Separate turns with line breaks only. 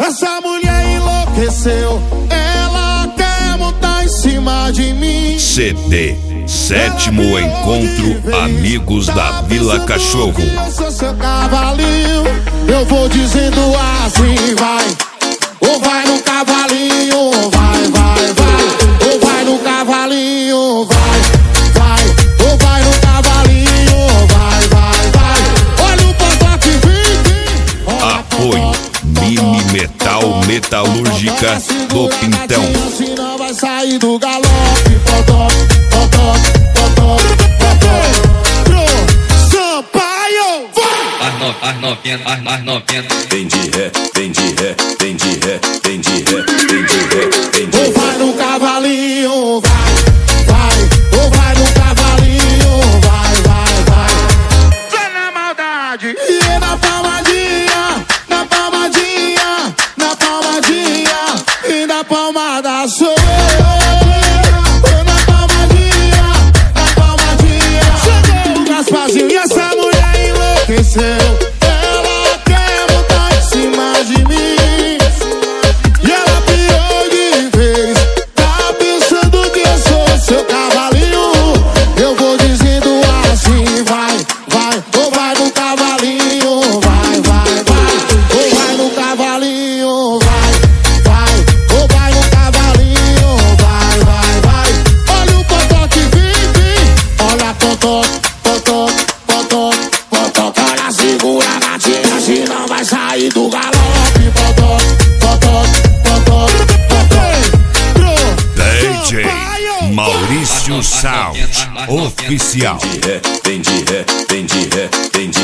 Essa mulher enlouqueceu, ela quer montar em cima de mim.
CD, sétimo encontro Amigos da Vila Cachorro.
Eu sou seu cavalinho, eu vou dizendo assim, vai. Ou vai no cavalinho, vai, vai, vai. Ou vai no cavalinho, vai, vai. Ou vai no cavalinho, vai, vai, vai. Olha o potó que vem.
Apoio Mini Metal Metalúrgica do Pintão.
Senão vai sair do galope. Potó, potó, potó, potó. Sampaio, vai.
As novinhas.
Vem de ré, vem de ré, vem de ré, vem de ré, vem de ré, vem de ré.
Ou vai no cavalinho, vai, vai. Ou vai no cavalinho, vai, vai, vai. Vai na maldade. E é na palmadinha, na palmadinha, na palmadinha. E na palmada sou eu. Na palmadinha, na palmadinha. Chegou o Gasparzinho e essa mulher enlouqueceu. Ela quer montar em cima de mim. E ela pirou de vez. Tá pensando que eu sou seu cavalinho. Eu vou dizendo assim, vai, vai. Ou vai no cavalinho, vai, vai, vai. Ou vai no cavalinho, vai, vai. Ou vai no cavalinho, vai, vai, vai. Olha o potó que vem. Olha potó, potó, potó, potó. Olha, segura a gatinha, senão vai sair do galope. Potó, potó, potó, potó.
DJ Maurício Sound Oficial.
Vem de ré, vem de ré, vem de ré, vem de